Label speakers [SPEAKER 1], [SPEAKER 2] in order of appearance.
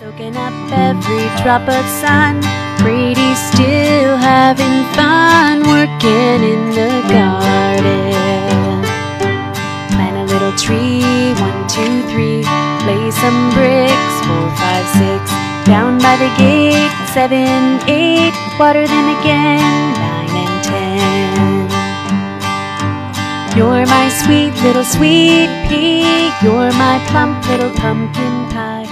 [SPEAKER 1] Soaking up every drop of sun. Brady's still having fun working in the garden. Plant a little tree, 1, 2, 3. Lay some bricks, 4, 5, 6. Down by the gate, 7, 8. Water them again, 9 and 10. You're my sweet little sweet pea. You're my plump little pumpkin pie.